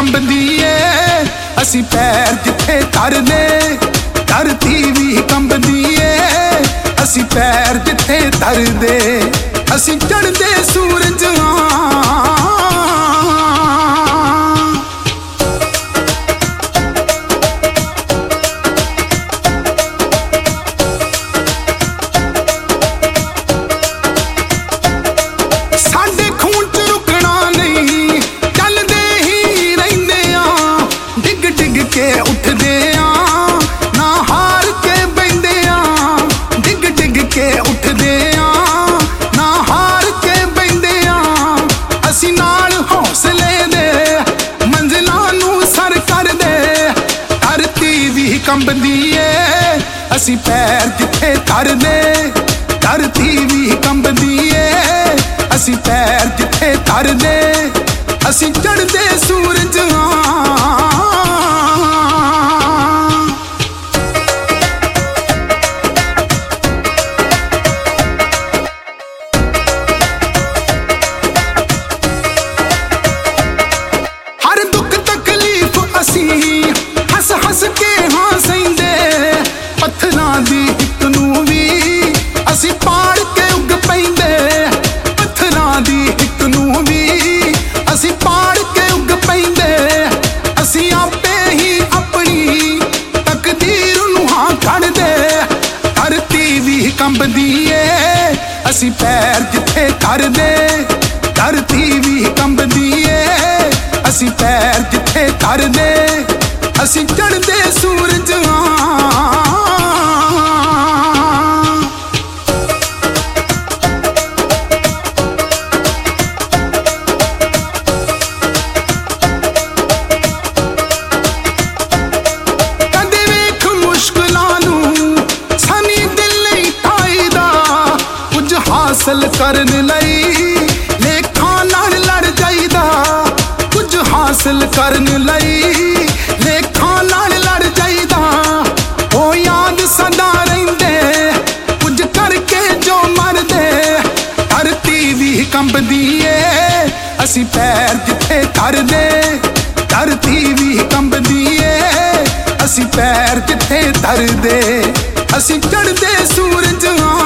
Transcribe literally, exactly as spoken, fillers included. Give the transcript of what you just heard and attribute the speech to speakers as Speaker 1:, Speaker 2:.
Speaker 1: कंबदी ਏ ਅਸੀਂ ਪੈਰ ਜਿੱਥੇ ਧਰਦੇ ਧਰਤੀ ਵੀ ਕੰਬਦੀ ਏ ਅਸੀਂ ਪੈਰ ਜਿੱਥੇ ਧਰਦੇ ਅਸੀਂ ਚੜ੍ਹਦੇ ਸੂਰਜ के उठदे आ ना हार के बंदे आ डिग डिग के उठदे आ ना हार के बंदे आ असी नाल हौसले दे मंजिलां नू सर कर दे धरती भी कंबदी ए असी पैर जिथे धरदे धरती भी कंबदी ए असी पैर जिथे धरदे असी चढ़दे सूरज हस हस के हाँ सहिंदे पत्थरां दी हिक नूं वी असी पाड़ के उग पैंदे पत्थरां दी हिक नूं वी असी पाड़ के उग पैंदे असी आपे ही अपनी तकदीर नूं हाँ कढ़दे धरती भी कंबदी ए असी पैर जिथे धरदे धरती भी कंबदी ए असी पैर जिथे धरदे असी चढ़दे सूरज कदे वेख मुश्किलां नूं सनी दिल नहीं ढाईदा कुछ हासिल करन लई लेखां नाल लड़ जाईदा कुछ हासिल करन लई लेखां नाल लड़ जाईदा ओ याद सदा रहिंदे कुछ करके जो मरदे धरती भी कंबदी ए असी पैर जिथे धरदे धरती भी कंबदी ए असी पैर जिथे धरदे असी चढ़दे सूरज